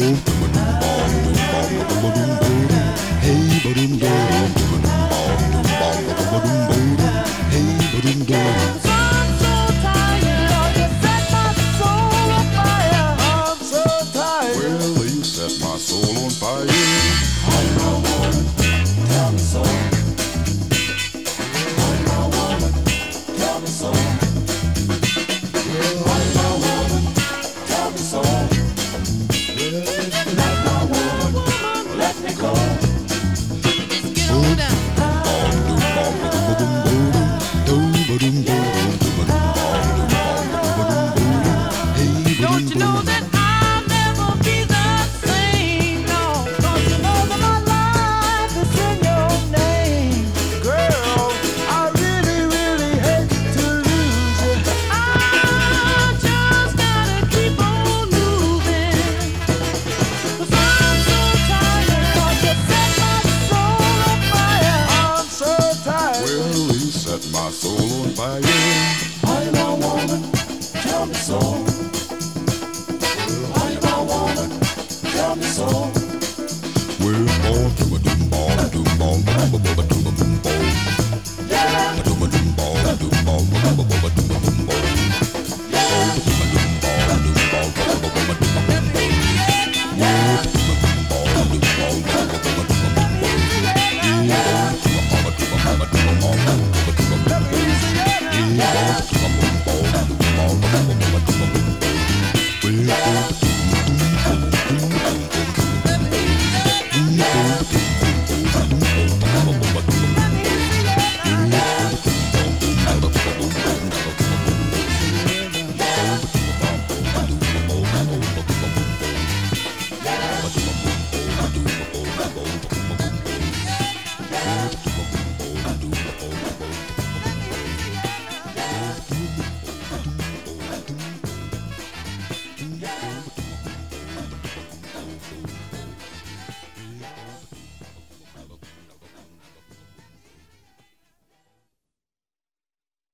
Don't you know that I'll never be the same? No, don't you know that my life is in your name? Girl, I really, really hate to lose you. I just gotta keep on moving. 'Cause I'm so tired, 'cause you set my soul on fire. I'm so tired. Well, you set my soul on fire. Are you my woman? Tell me so. Are you my woman? Tell me so.